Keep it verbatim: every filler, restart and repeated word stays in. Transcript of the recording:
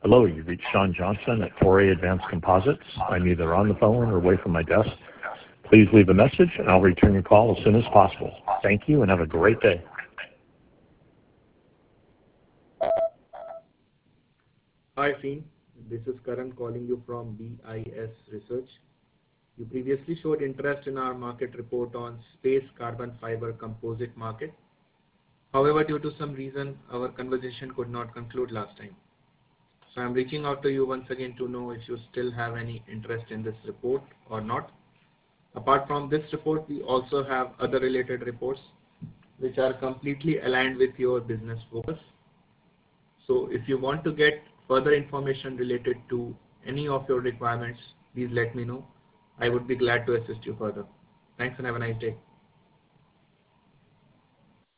Hello, you've reached Sean Johnson at four A Advanced Composites. I'm either on the phone or away from my desk. Please leave a message and I'll return your call as soon as possible. Thank you and have a great day. Hi, Fiend. This is Karan calling you from B I S Research. You previously showed interest in our market report on space carbon fiber composite market. However, due to some reason, our conversation could not conclude last time. So I'm reaching out to you once again to know if you still have any interest in this report or not. Apart from this report, we also have other related reports which are completely aligned with your business focus. So if you want to get further information related to any of your requirements, please let me know. I would be glad to assist you further. Thanks and have a nice day.